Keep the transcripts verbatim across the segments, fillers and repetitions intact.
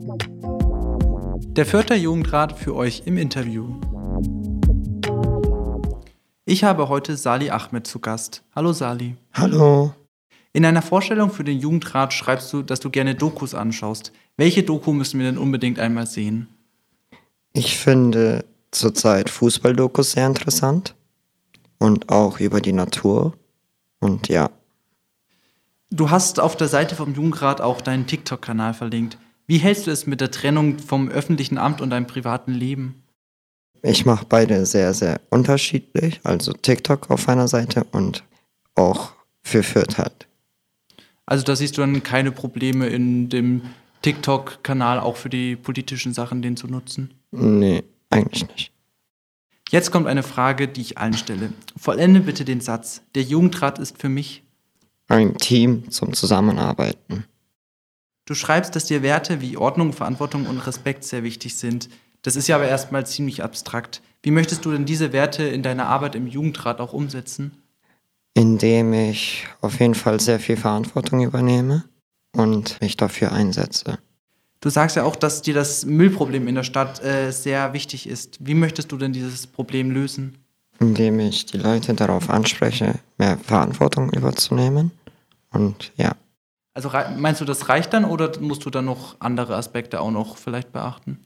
Der Fürther Jugendrat für euch im Interview. Ich habe heute Salih Ahmed zu Gast. Hallo Salih. Hallo. In einer Vorstellung für den Jugendrat schreibst du, dass du gerne Dokus anschaust. Welche Doku müssen wir denn unbedingt einmal sehen? Ich finde zurzeit Fußballdokus sehr interessant und auch über die Natur und ja. Du hast auf der Seite vom Jugendrat auch deinen TikTok-Kanal verlinkt. Wie hältst du es mit der Trennung vom öffentlichen Amt und deinem privaten Leben? Ich mache beide sehr, sehr unterschiedlich, also TikTok auf einer Seite und auch für Fürth halt. Also da siehst du dann keine Probleme in dem TikTok-Kanal auch für die politischen Sachen, den zu nutzen? Nee, eigentlich nicht. Jetzt kommt eine Frage, die ich allen stelle. Vollende bitte den Satz. Der Jugendrat ist für mich ein Team zum Zusammenarbeiten. Du schreibst, dass dir Werte wie Ordnung, Verantwortung und Respekt sehr wichtig sind. Das ist ja aber erstmal ziemlich abstrakt. Wie möchtest du denn diese Werte in deiner Arbeit im Jugendrat auch umsetzen? Indem ich auf jeden Fall sehr viel Verantwortung übernehme und mich dafür einsetze. Du sagst ja auch, dass dir das Müllproblem in der Stadt äh, sehr wichtig ist. Wie möchtest du denn dieses Problem lösen? Indem ich die Leute darauf anspreche, mehr Verantwortung überzunehmen und ja. Also meinst du, das reicht dann oder musst du dann noch andere Aspekte auch noch vielleicht beachten?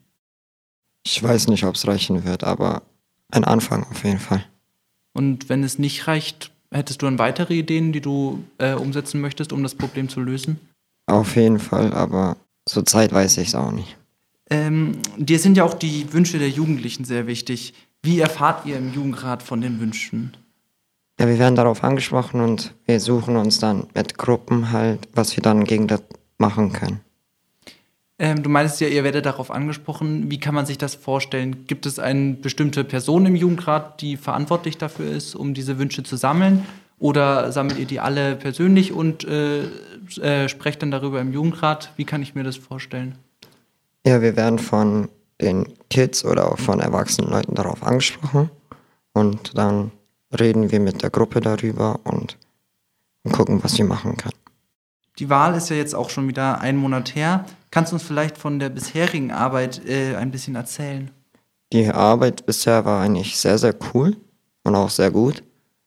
Ich weiß nicht, ob es reichen wird, aber ein Anfang auf jeden Fall. Und wenn es nicht reicht, hättest du dann weitere Ideen, die du äh, umsetzen möchtest, um das Problem zu lösen? Auf jeden Fall, aber zurzeit weiß ich es auch nicht. Ähm, dir sind ja auch die Wünsche der Jugendlichen sehr wichtig. Wie erfahrt ihr im Jugendrat von den Wünschen? Ja, wir werden darauf angesprochen und wir suchen uns dann mit Gruppen halt, was wir dann gegen das machen können. Ähm, du meinst ja, ihr werdet darauf angesprochen. Wie kann man sich das vorstellen? Gibt es eine bestimmte Person im Jugendrat, die verantwortlich dafür ist, um diese Wünsche zu sammeln? Oder sammelt ihr die alle persönlich und äh, äh, sprecht dann darüber im Jugendrat? Wie kann ich mir das vorstellen? Ja, wir werden von den Kids oder auch von erwachsenen Leuten darauf angesprochen und dann reden wir mit der Gruppe darüber und gucken, was wir machen können. Die Wahl ist ja jetzt auch schon wieder einen Monat her. Kannst du uns vielleicht von der bisherigen Arbeit äh, ein bisschen erzählen? Die Arbeit bisher war eigentlich sehr, sehr cool und auch sehr gut.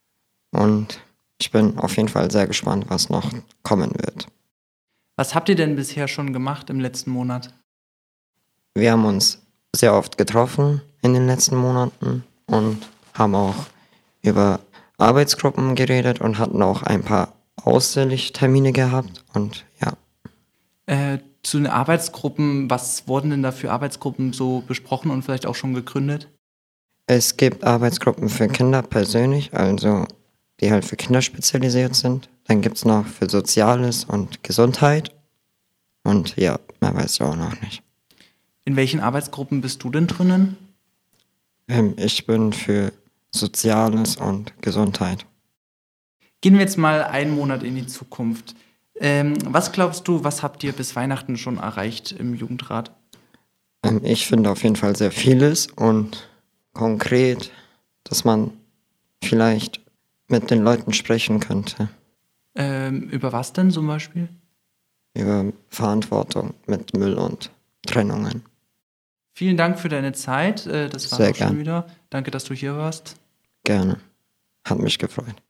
Und ich bin auf jeden Fall sehr gespannt, was noch kommen wird. Was habt ihr denn bisher schon gemacht im letzten Monat? Wir haben uns sehr oft getroffen in den letzten Monaten und haben auch über Arbeitsgruppen geredet und hatten auch ein paar Aussichtstermine gehabt und ja. Äh, zu den Arbeitsgruppen, was wurden denn da für Arbeitsgruppen so besprochen und vielleicht auch schon gegründet? Es gibt Arbeitsgruppen für Kinder persönlich, also die halt für Kinder spezialisiert sind. Dann gibt es noch für Soziales und Gesundheit und ja, mehr weiß ich auch noch nicht. In welchen Arbeitsgruppen bist du denn drinnen? Ähm, ich bin für Soziales und Gesundheit. Gehen wir jetzt mal einen Monat in die Zukunft. Ähm, was glaubst du, was habt ihr bis Weihnachten schon erreicht im Jugendrat? Ähm, ich finde auf jeden Fall sehr vieles und konkret, dass man vielleicht mit den Leuten sprechen könnte. Ähm, über was denn zum Beispiel? Über Verantwortung mit Müll und Trennungen. Vielen Dank für deine Zeit. Das war auch schon wieder. Danke, dass du hier warst. Gerne. Hat mich gefreut.